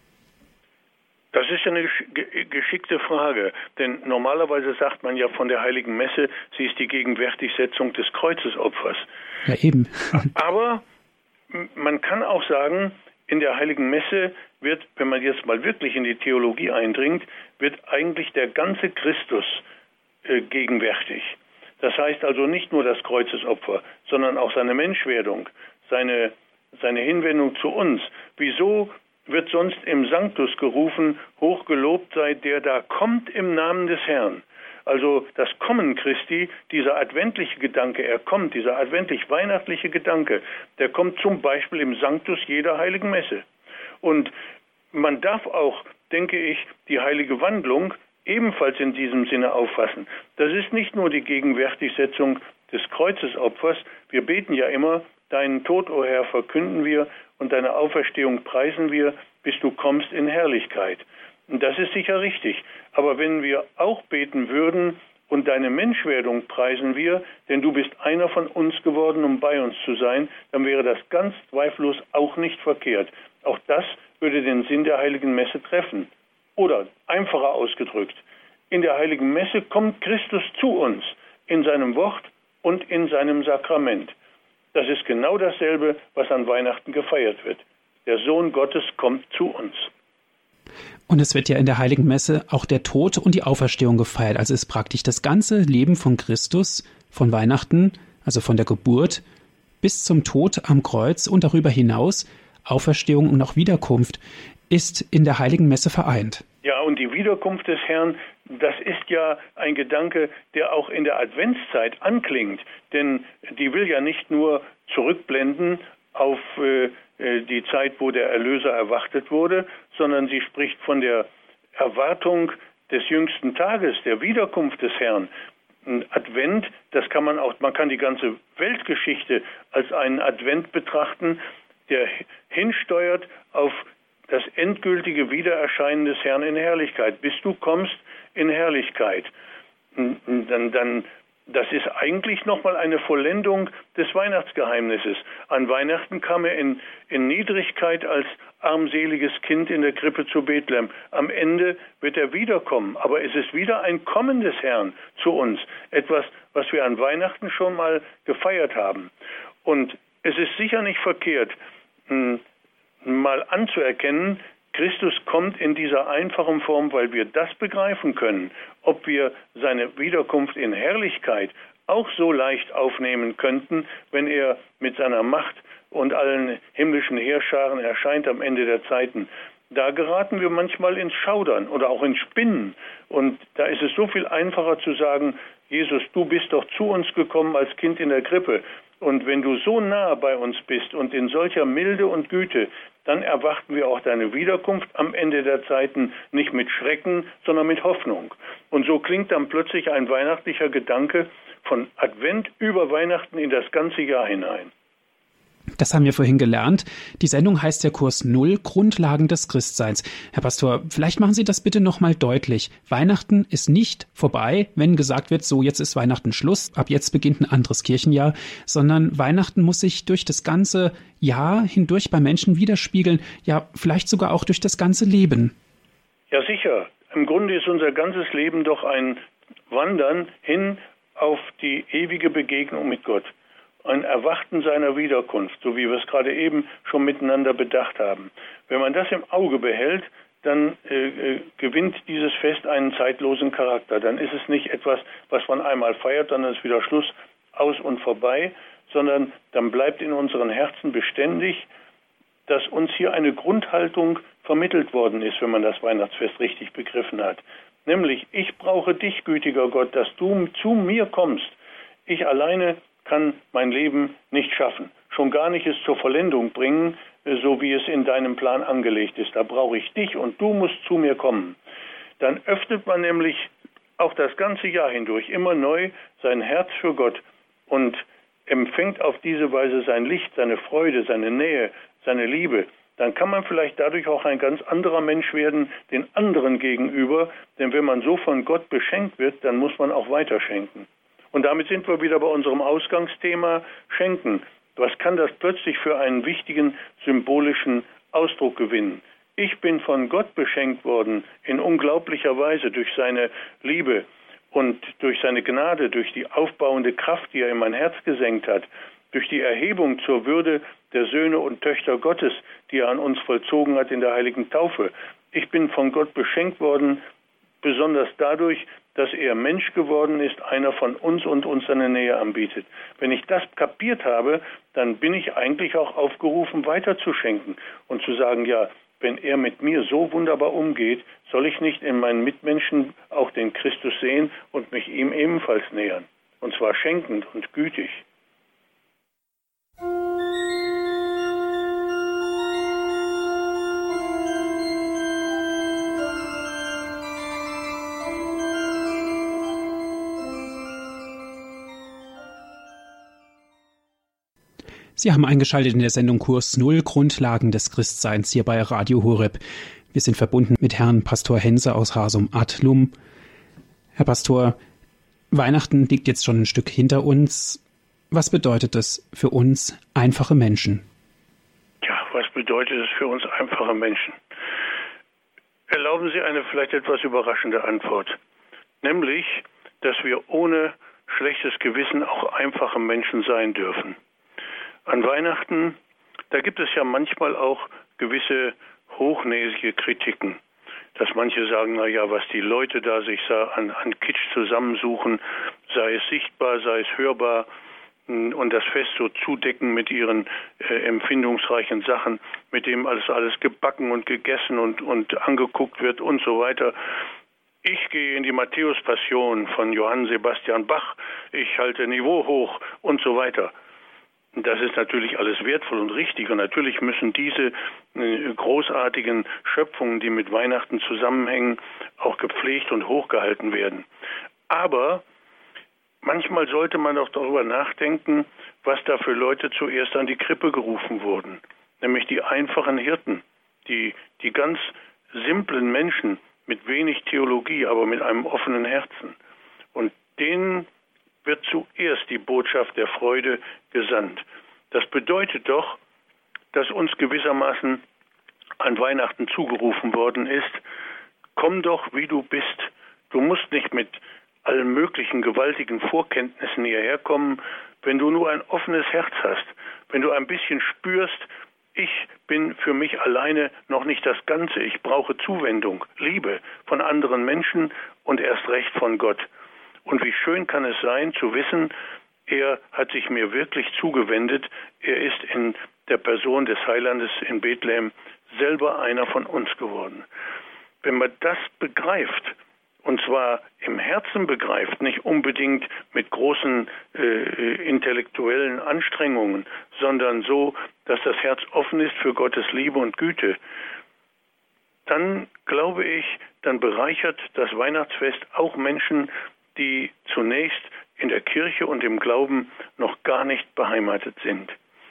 Das ist eine geschickte Frage, denn normalerweise sagt man ja von der Heiligen Messe, sie ist die Gegenwärtigsetzung des Kreuzesopfers. Ja, eben. Aber man kann auch sagen, in der Heiligen Messe wird, wenn man jetzt mal wirklich in die Theologie eindringt, wird eigentlich der ganze Christus gegenwärtig. Das heißt also nicht nur das Kreuzesopfer, sondern auch seine Menschwerdung, seine Hinwendung zu uns. Wieso wird sonst im Sanctus gerufen, hochgelobt sei der da kommt im Namen des Herrn? Also das Kommen Christi, dieser adventliche Gedanke, er kommt, dieser adventlich-weihnachtliche Gedanke, der kommt zum Beispiel im Sanctus jeder Heiligen Messe. Und man darf auch, denke ich, die heilige Wandlung ebenfalls in diesem Sinne auffassen. Das ist nicht nur die Gegenwärtigsetzung des Kreuzesopfers. Wir beten ja immer, deinen Tod, o Herr, verkünden wir und deine Auferstehung preisen wir, bis du kommst in Herrlichkeit. Und das ist sicher richtig. Aber wenn wir auch beten würden und deine Menschwerdung preisen wir, denn du bist einer von uns geworden, um bei uns zu sein, dann wäre das ganz zweifellos auch nicht verkehrt. Auch das würde den Sinn der Heiligen Messe treffen. Oder einfacher ausgedrückt, in der Heiligen Messe kommt Christus zu uns in seinem Wort und in seinem Sakrament. Das ist genau dasselbe, was an Weihnachten gefeiert wird. Der Sohn Gottes kommt zu uns. Und es wird ja in der Heiligen Messe auch der Tod und die Auferstehung gefeiert. Also ist praktisch das ganze Leben von Christus, von Weihnachten, also von der Geburt bis zum Tod am Kreuz und darüber hinaus, Auferstehung und auch Wiederkunft, ist in der Heiligen Messe vereint. Ja, und die Wiederkunft des Herrn, das ist ja ein Gedanke, der auch in der Adventszeit anklingt. Denn die will ja nicht nur zurückblenden auf die Zeit, wo der Erlöser erwartet wurde, sondern sie spricht von der Erwartung des jüngsten Tages, der Wiederkunft des Herrn. Advent, man kann die ganze Weltgeschichte als einen Advent betrachten, der hinsteuert auf das endgültige Wiedererscheinen des Herrn in Herrlichkeit, bis du kommst in Herrlichkeit. Das ist eigentlich nochmal eine Vollendung des Weihnachtsgeheimnisses. An Weihnachten kam er in Niedrigkeit als armseliges Kind in der Krippe zu Bethlehem. Am Ende wird er wiederkommen, aber es ist wieder ein Kommen des Herrn zu uns. Etwas, was wir an Weihnachten schon mal gefeiert haben. Und es ist sicher nicht verkehrt, mal anzuerkennen, Christus kommt in dieser einfachen Form, weil wir das begreifen können. Ob wir seine Wiederkunft in Herrlichkeit auch so leicht aufnehmen könnten, wenn er mit seiner Macht und allen himmlischen Heerscharen erscheint am Ende der Zeiten. Da geraten wir manchmal ins Schaudern oder auch ins Spinnen. Und da ist es so viel einfacher zu sagen, Jesus, du bist doch zu uns gekommen als Kind in der Krippe. Und wenn du so nah bei uns bist und in solcher Milde und Güte, dann erwarten wir auch deine Wiederkunft am Ende der Zeiten nicht mit Schrecken, sondern mit Hoffnung. Und so klingt dann plötzlich ein weihnachtlicher Gedanke von Advent über Weihnachten in das ganze Jahr hinein. Das haben wir vorhin gelernt. Die Sendung heißt ja Kurs 0, Grundlagen des Christseins. Herr Pastor, vielleicht machen Sie das bitte nochmal deutlich. Weihnachten ist nicht vorbei, wenn gesagt wird, so jetzt ist Weihnachten Schluss, ab jetzt beginnt ein anderes Kirchenjahr, sondern Weihnachten muss sich durch das ganze Jahr hindurch bei Menschen widerspiegeln, ja vielleicht sogar auch durch das ganze Leben. Ja sicher. Im Grunde ist unser ganzes Leben doch ein Wandern hin auf die ewige Begegnung mit Gott. Ein Erwarten seiner Wiederkunft, so wie wir es gerade eben schon miteinander bedacht haben. Wenn man das im Auge behält, dann gewinnt dieses Fest einen zeitlosen Charakter. Dann ist es nicht etwas, was man einmal feiert, dann ist wieder Schluss, aus und vorbei, sondern dann bleibt in unseren Herzen beständig, dass uns hier eine Grundhaltung vermittelt worden ist, wenn man das Weihnachtsfest richtig begriffen hat. Nämlich, ich brauche dich, gütiger Gott, dass du zu mir kommst. Ich alleine kann mein Leben nicht schaffen, schon gar nicht es zur Vollendung bringen, so wie es in deinem Plan angelegt ist. Da brauche ich dich und du musst zu mir kommen. Dann öffnet man nämlich auch das ganze Jahr hindurch immer neu sein Herz für Gott und empfängt auf diese Weise sein Licht, seine Freude, seine Nähe, seine Liebe. Dann kann man vielleicht dadurch auch ein ganz anderer Mensch werden, den anderen gegenüber. Denn wenn man so von Gott beschenkt wird, dann muss man auch weiterschenken. Und damit sind wir wieder bei unserem Ausgangsthema Schenken. Was kann das plötzlich für einen wichtigen symbolischen Ausdruck gewinnen? Ich bin von Gott beschenkt worden in unglaublicher Weise durch seine Liebe und durch seine Gnade, durch die aufbauende Kraft, die er in mein Herz gesenkt hat, durch die Erhebung zur Würde der Söhne und Töchter Gottes, die er an uns vollzogen hat in der heiligen Taufe. Ich bin von Gott beschenkt worden, besonders dadurch, dass er Mensch geworden ist, einer von uns und uns seine Nähe anbietet. Wenn ich das kapiert habe, dann bin ich eigentlich auch aufgerufen, weiterzuschenken und zu sagen, ja, wenn er mit mir so wunderbar umgeht, soll ich nicht in meinen Mitmenschen auch den Christus sehen und mich ihm ebenfalls nähern. Und zwar schenkend und gütig. Sie haben eingeschaltet in der Sendung Kurs Null, Grundlagen des Christseins hier bei Radio Horeb. Wir sind verbunden mit Herrn Pastor Hense aus Harsum-Adlum. Herr Pastor, Weihnachten liegt jetzt schon ein Stück hinter uns. Was bedeutet es für uns einfache Menschen? Ja, was bedeutet es für uns einfache Menschen? Erlauben Sie eine vielleicht etwas überraschende Antwort. Nämlich, dass wir ohne schlechtes Gewissen auch einfache Menschen sein dürfen. An Weihnachten, da gibt es ja manchmal auch gewisse hochnäsige Kritiken, dass manche sagen, na ja, was die Leute da sich an Kitsch zusammensuchen, sei es sichtbar, sei es hörbar und das Fest so zudecken mit ihren empfindungsreichen Sachen, mit dem alles gebacken und gegessen und angeguckt wird und so weiter. Ich gehe in die Matthäus-Passion von Johann Sebastian Bach, ich halte Niveau hoch und so weiter. Das ist natürlich alles wertvoll und richtig und natürlich müssen diese großartigen Schöpfungen, die mit Weihnachten zusammenhängen, auch gepflegt und hochgehalten werden. Aber manchmal sollte man auch darüber nachdenken, was da für Leute zuerst an die Krippe gerufen wurden, nämlich die einfachen Hirten, die ganz simplen Menschen mit wenig Theologie, aber mit einem offenen Herzen. Und denen wird zuerst die Botschaft der Freude gesandt. Das bedeutet doch, dass uns gewissermaßen an Weihnachten zugerufen worden ist, komm doch, wie du bist. Du musst nicht mit allen möglichen gewaltigen Vorkenntnissen hierher kommen, wenn du nur ein offenes Herz hast, wenn du ein bisschen spürst, ich bin für mich alleine noch nicht das Ganze, ich brauche Zuwendung, Liebe von anderen Menschen und erst recht von Gott. Und wie schön kann es sein, zu wissen, er hat sich mir wirklich zugewendet. Er ist in der Person des Heilandes in Bethlehem selber einer von uns geworden. Wenn man das begreift, und zwar im Herzen begreift, nicht unbedingt mit großen intellektuellen Anstrengungen, sondern so, dass das Herz offen ist für Gottes Liebe und Güte, dann glaube ich, dann bereichert das Weihnachtsfest auch Menschen, die zunächst in der Kirche und im Glauben noch gar nicht beheimatet sind.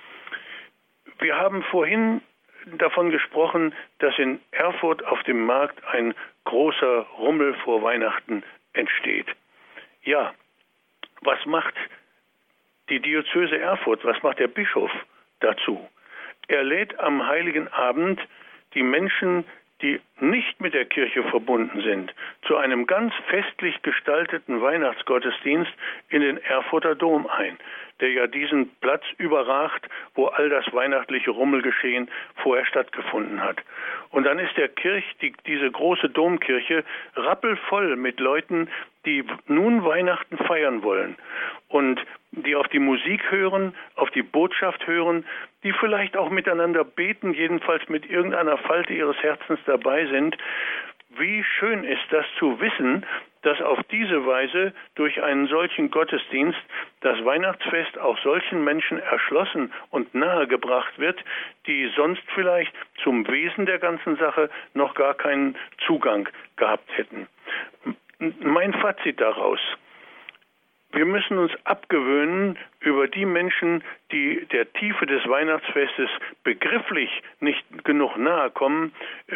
Wir haben vorhin davon gesprochen, dass in Erfurt auf dem Markt ein großer Rummel vor Weihnachten entsteht. Ja, was macht die Diözese Erfurt, was macht der Bischof dazu? Er lädt am Heiligen Abend die Menschen, die nicht mit der Kirche verbunden sind, zu einem ganz festlich gestalteten Weihnachtsgottesdienst in den Erfurter Dom ein, der ja diesen Platz überragt, wo all das weihnachtliche Rummelgeschehen vorher stattgefunden hat. Und dann ist diese große Domkirche rappelvoll mit Leuten, die nun Weihnachten feiern wollen und die auf die Musik hören, auf die Botschaft hören, die vielleicht auch miteinander beten, jedenfalls mit irgendeiner Falte ihres Herzens dabei sind. Wie schön ist das zu wissen, dass auf diese Weise durch einen solchen Gottesdienst das Weihnachtsfest auch solchen Menschen erschlossen und nahegebracht wird, die sonst vielleicht zum Wesen der ganzen Sache noch gar keinen Zugang gehabt hätten. Mein Fazit daraus: Wir müssen uns abgewöhnen, über die Menschen, die der Tiefe des Weihnachtsfestes begrifflich nicht genug nahe kommen,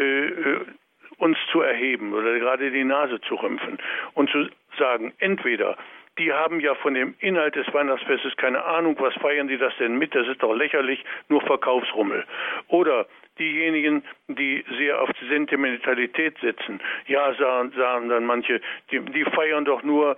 uns zu erheben oder gerade die Nase zu rümpfen und zu sagen, entweder die haben ja von dem Inhalt des Weihnachtsfestes keine Ahnung, was feiern die das denn mit, das ist doch lächerlich, nur Verkaufsrummel. Oder diejenigen, die sehr auf die Sentimentalität setzen. Ja, sagen dann manche, die feiern doch nur,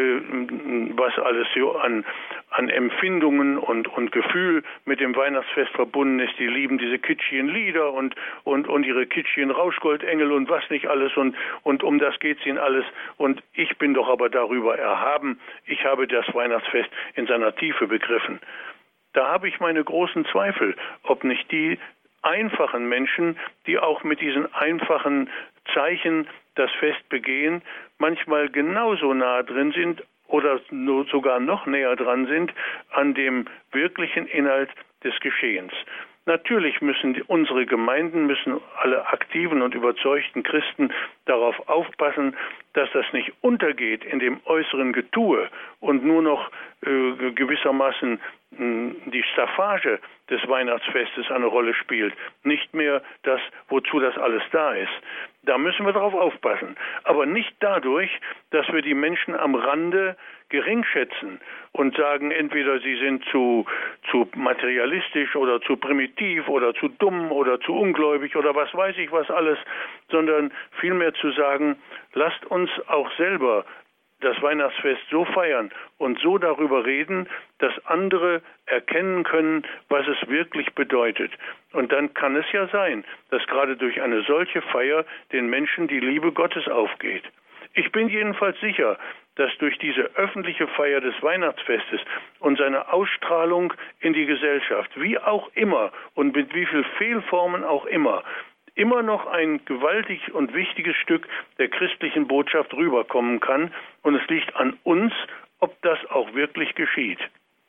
was alles so an Empfindungen und Gefühl mit dem Weihnachtsfest verbunden ist. Die lieben diese kitschigen Lieder und ihre kitschigen Rauschgoldengel und was nicht alles und um das geht's ihnen alles. Und ich bin doch aber darüber erhaben. Ich habe das Weihnachtsfest in seiner Tiefe begriffen. Da habe ich meine großen Zweifel, ob nicht die einfachen Menschen, die auch mit diesen einfachen Zeichen das Fest begehen, manchmal genauso nah drin sind oder sogar noch näher dran sind an dem wirklichen Inhalt des Geschehens. Natürlich müssen unsere Gemeinden, alle aktiven und überzeugten Christen darauf aufpassen, dass das nicht untergeht in dem äußeren Getue und nur noch gewissermaßen die Staffage des Weihnachtsfestes eine Rolle spielt, nicht mehr das, wozu das alles da ist. Da müssen wir darauf aufpassen. Aber nicht dadurch, dass wir die Menschen am Rande geringschätzen und sagen, entweder sie sind zu materialistisch oder zu primitiv oder zu dumm oder zu ungläubig oder was weiß ich was alles, sondern vielmehr zu sagen, lasst uns auch selber das Weihnachtsfest so feiern und so darüber reden, dass andere erkennen können, was es wirklich bedeutet. Und dann kann es ja sein, dass gerade durch eine solche Feier den Menschen die Liebe Gottes aufgeht. Ich bin jedenfalls sicher, dass durch diese öffentliche Feier des Weihnachtsfestes und seine Ausstrahlung in die Gesellschaft, wie auch immer und mit wie viel Fehlformen auch immer noch ein gewaltig und wichtiges Stück der christlichen Botschaft rüberkommen kann. Und es liegt an uns, ob das auch wirklich geschieht.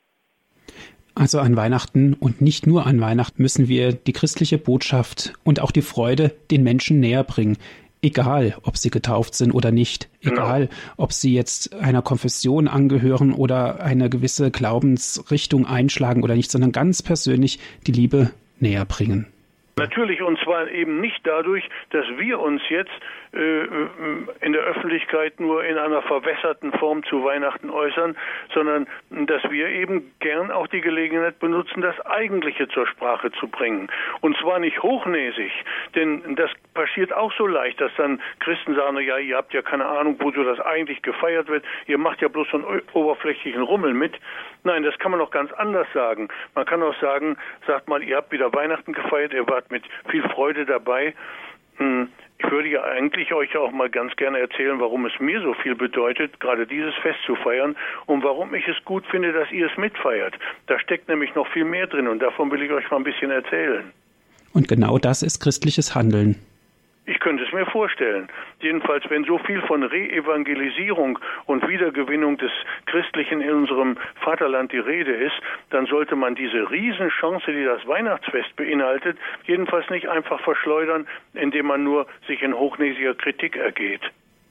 Also an Weihnachten und nicht nur an Weihnachten müssen wir die christliche Botschaft und auch die Freude den Menschen näher bringen. Egal, ob sie getauft sind oder nicht. Egal, ob sie jetzt einer Konfession angehören oder eine gewisse Glaubensrichtung einschlagen oder nicht, sondern ganz persönlich die Liebe näher bringen. Natürlich, und zwar eben nicht dadurch, dass wir uns jetzt in der Öffentlichkeit nur in einer verwässerten Form zu Weihnachten äußern, sondern dass wir eben gern auch die Gelegenheit benutzen, das Eigentliche zur Sprache zu bringen. Und zwar nicht hochnäsig, denn das passiert auch so leicht, dass dann Christen sagen, ja, ihr habt ja keine Ahnung, wozu das eigentlich gefeiert wird, ihr macht ja bloß so einen oberflächlichen Rummel mit. Nein, das kann man auch ganz anders sagen. Man kann auch sagen, sagt mal, ihr habt wieder Weihnachten gefeiert, ihr wart mit viel Freude dabei. Ich würde ja eigentlich euch auch mal ganz gerne erzählen, warum es mir so viel bedeutet, gerade dieses Fest zu feiern und warum ich es gut finde, dass ihr es mitfeiert. Da steckt nämlich noch viel mehr drin und davon will ich euch mal ein bisschen erzählen. Und genau das ist christliches Handeln. Ich könnte es mir vorstellen. Jedenfalls, wenn so viel von Re-Evangelisierung und Wiedergewinnung des Christlichen in unserem Vaterland die Rede ist, dann sollte man diese Riesenchance, die das Weihnachtsfest beinhaltet, jedenfalls nicht einfach verschleudern, indem man nur sich in hochnäsiger Kritik ergeht.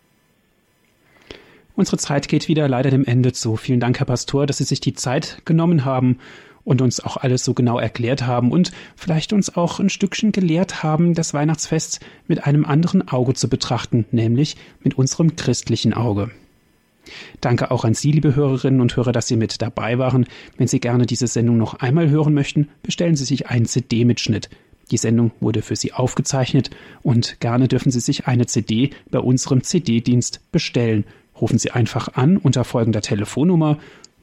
Unsere Zeit geht wieder leider dem Ende zu. Vielen Dank, Herr Pastor, dass Sie sich die Zeit genommen haben und uns auch alles so genau erklärt haben und vielleicht uns auch ein Stückchen gelehrt haben, das Weihnachtsfest mit einem anderen Auge zu betrachten, nämlich mit unserem christlichen Auge. Danke auch an Sie, liebe Hörerinnen und Hörer, dass Sie mit dabei waren. Wenn Sie gerne diese Sendung noch einmal hören möchten, bestellen Sie sich einen CD-Mitschnitt. Die Sendung wurde für Sie aufgezeichnet und gerne dürfen Sie sich eine CD bei unserem CD-Dienst bestellen. Rufen Sie einfach an unter folgender Telefonnummer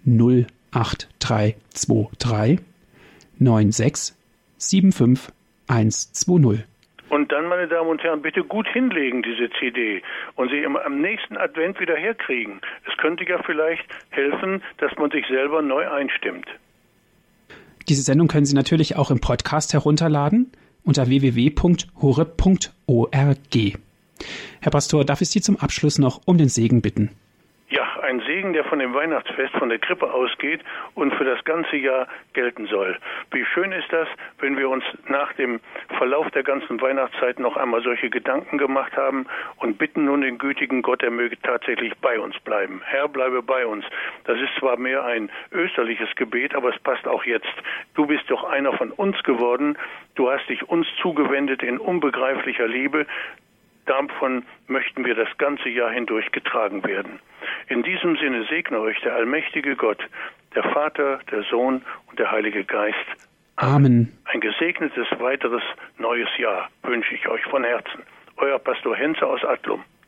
08323 96 75 120. Und dann, meine Damen und Herren, bitte gut hinlegen, diese CD, und sie am nächsten Advent wieder herkriegen. Es könnte ja vielleicht helfen, dass man sich selber neu einstimmt. Diese Sendung können Sie natürlich auch im Podcast herunterladen unter www.horeb.org. Herr Pastor, darf ich Sie zum Abschluss noch um den Segen bitten? Ja, ein Segen, der von dem Weihnachtsfest, von der Krippe ausgeht und für das ganze Jahr gelten soll. Wie schön ist das, wenn wir uns nach dem Verlauf der ganzen Weihnachtszeit noch einmal solche Gedanken gemacht haben und bitten nun den gütigen Gott, er möge tatsächlich bei uns bleiben. Herr, bleibe bei uns. Das ist zwar mehr ein österliches Gebet, aber es passt auch jetzt. Du bist doch einer von uns geworden. Du hast dich uns zugewendet in unbegreiflicher Liebe. Davon möchten wir das ganze Jahr hindurch getragen werden. In diesem Sinne segne euch der allmächtige Gott, der Vater, der Sohn und der Heilige Geist. Amen. Ein gesegnetes weiteres neues Jahr wünsche ich euch von Herzen. Euer Pastor Henze aus Attlum.